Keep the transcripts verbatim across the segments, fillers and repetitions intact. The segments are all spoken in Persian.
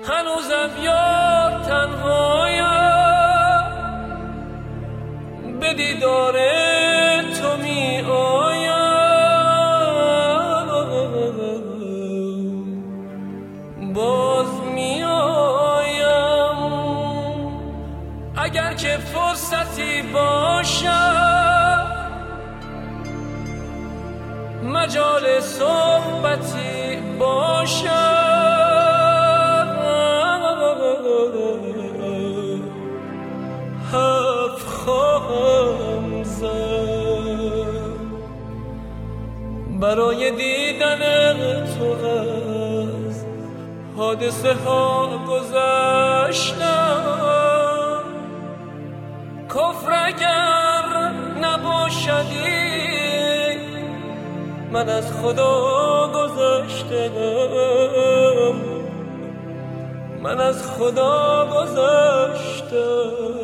هنوزم یار تنهایم، به دیدار تو می آیم، باز می آیم. اگر که فرصتی باشد، مجال صحبتی باشد، حرف خواهم زد. برای دیدن تو از حادثه ها گذشتم، کفر اگر نباشدی من از خدا گذشتم، من از خدا گذشتم.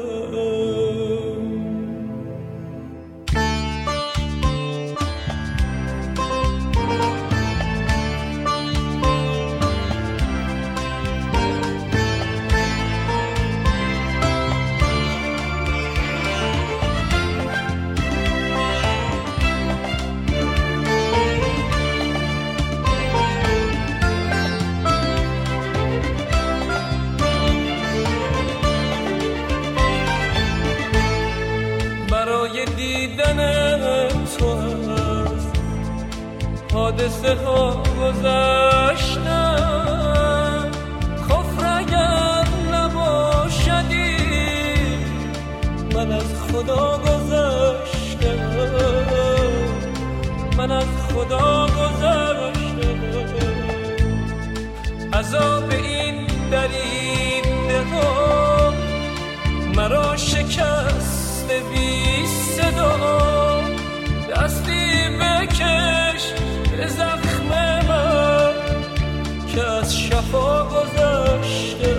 برای دیدن تو از حادثه ها گذشتم، کفر اگر نباشدی من از خدا گذشتم، من از خدا گذشتم. عذاب این دریده ها مرا شکست بی صدا، دستی بکش به زخم من که از شفا گذشته،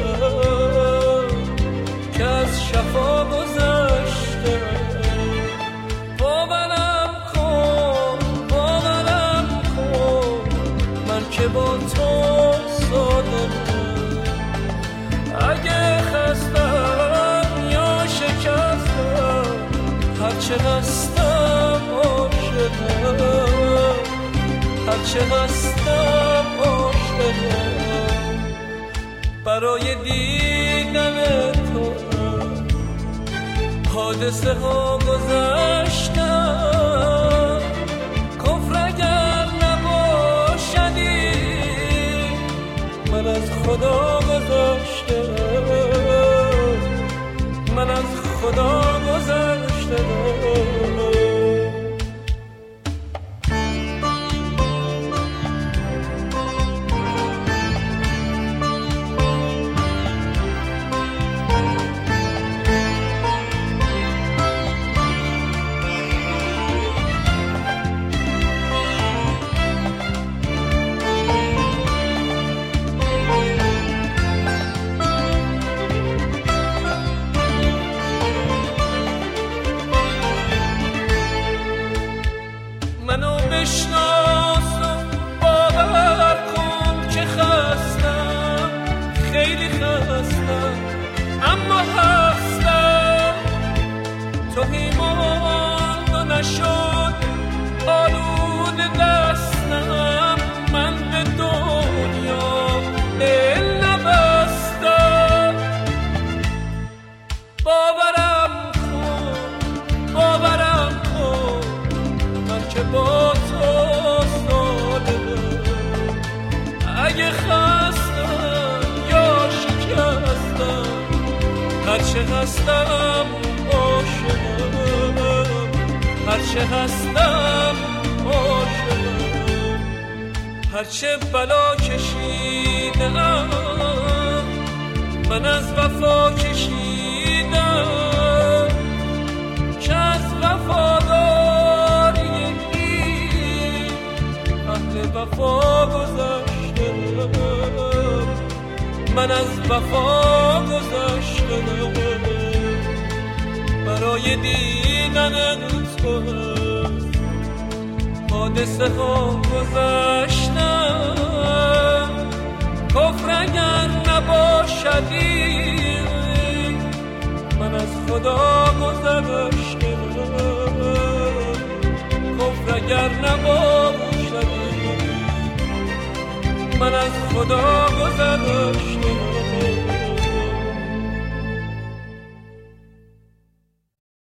که از شفا گذشته. باورم کن، باورم کن، من که با تو صادقم. اگه خستم یا شکستم، هرچه هستم عاشقم، هرچه هستم عاشقم. برای دیدن تو حادثه ها گذشتم، کفر اگر نباشدی من از خدا گذشتم، من از خدا گذشتم. منو بشناس و باور کن که خستم، خیلی خستم، اما هستم. تو ماند و نشد آلود دستم، من به دنیا دل نبستم. باورم کن، باورم کن، من که با تو صادقم. اگه خستم یا شکستم، هرچه هستم عاشقم، هرچه هستم عاشقم. هرچه بلا کشیدم من از وفا کشیدم، که از وفاداری این اهل وفا گذشتم، من از وفا گذشتم. برای دیدن تو حادثه ها گذشتم، کفر اگر نباشد باشدی من از خدا گذشتم کفر اگر نباشدی من از خدا گذشتم